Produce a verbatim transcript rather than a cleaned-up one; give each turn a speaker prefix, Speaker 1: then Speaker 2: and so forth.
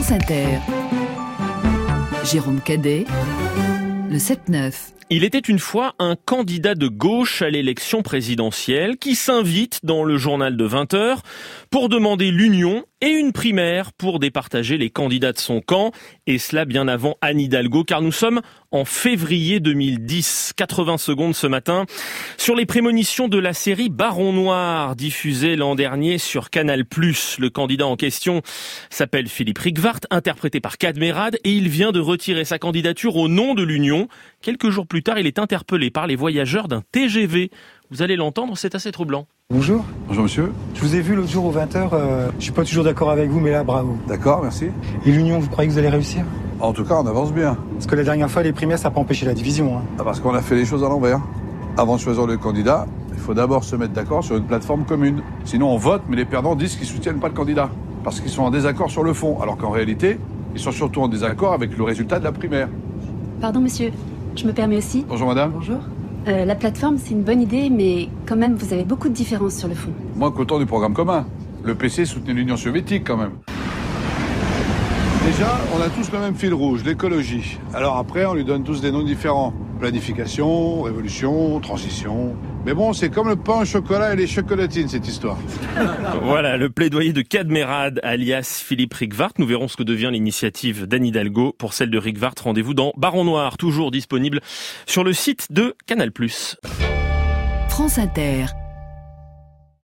Speaker 1: France Inter. Jérôme Cadet, le sept neuf.
Speaker 2: Il était une fois un candidat de gauche à l'élection présidentielle qui s'invite dans le journal de vingt heures pour demander l'union et une primaire pour départager les candidats de son camp. Et cela bien avant Anne Hidalgo, car nous sommes en février deux mille dix. quatre-vingts secondes ce matin sur les prémonitions de la série Baron Noir, diffusée l'an dernier sur Canal plus. Le candidat en question s'appelle Philippe Rickwart, interprété par Cadmerade, et il vient de retirer sa candidature au nom de l'Union. Quelques jours plus tard, il est interpellé par les voyageurs d'un T G V. Vous allez l'entendre, c'est assez troublant.
Speaker 3: Bonjour.
Speaker 4: Bonjour monsieur.
Speaker 3: Je vous ai vu l'autre jour aux vingt heures, euh, je suis pas toujours d'accord avec vous, mais là, bravo.
Speaker 4: D'accord, merci.
Speaker 3: Et l'union, vous croyez que vous allez réussir ?
Speaker 4: En tout cas, on avance bien.
Speaker 3: Parce que la dernière fois, les primaires, ça n'a pas empêché la division. Hein.
Speaker 4: Ah, parce qu'on a fait les choses à l'envers. Avant de choisir le candidat, il faut d'abord se mettre d'accord sur une plateforme commune. Sinon, on vote, mais les perdants disent qu'ils soutiennent pas le candidat. Parce qu'ils sont en désaccord sur le fond, alors qu'en réalité, ils sont surtout en désaccord avec le résultat de la primaire.
Speaker 5: Pardon monsieur, je me permets aussi.
Speaker 4: Bonjour madame.
Speaker 5: Bonjour. Euh, la plateforme, c'est une bonne idée, mais quand même, vous avez beaucoup de différences sur le fond.
Speaker 4: Moins qu'autant du programme commun. Le P C soutenait l'Union soviétique quand même. Déjà, on a tous le même fil rouge, l'écologie. Alors après, on lui donne tous des noms différents. Planification, révolution, transition. Mais bon, c'est comme le pain au chocolat et les chocolatines, cette histoire.
Speaker 2: Voilà, le plaidoyer de Cadmerade, alias Philippe Rickwart. Nous verrons ce que devient l'initiative d'Anne Hidalgo. Pour celle de Rickwart, rendez-vous dans Baron Noir, toujours disponible sur le site de Canal plus.
Speaker 1: France Inter.